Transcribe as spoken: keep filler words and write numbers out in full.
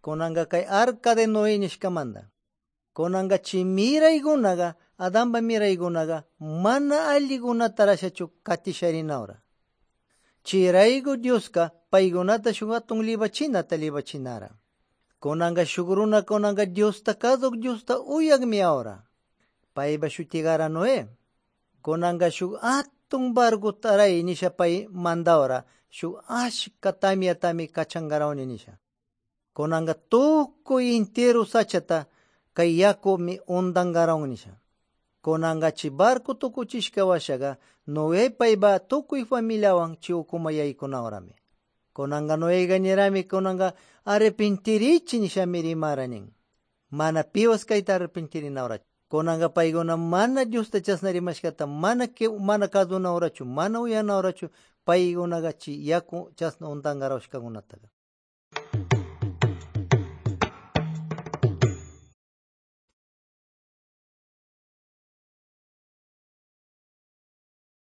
kunanga kay arca de Noé nishkamanda. Kunanga chi miraykunaga, Adanpa miraykunaga mana allikunata rashachu katisharinaura. Chirayku Dioska paykunata shuk hatun libachinata libachinara. Kunanga shuk runa kunanga Diosta kaduk Diosta uyakmi ahora. Paypa shutigara Noé. Kunanga shuk hatun barkuta aray nisha pay mandaura. Shuk ashka tamiatami kachangarawni nisha. Kunanga tukuy entero sachata kay yakumi undangarawni nisha. Kunanga chi barco tukuchishka washaga Noé payba tukuy familiawan chi ukumayaykunaurami. Kunanga Noéga nirami kunanga arrepentirichi nishami rimaranin. Mana piwas kayta arrepentirinaura. Kunanga payguna mana Diosta chasnarimashkata mana que mana kadunaurachu mana uyanaurachu paygunaga chi yaku chasna undangarawshkagunataga.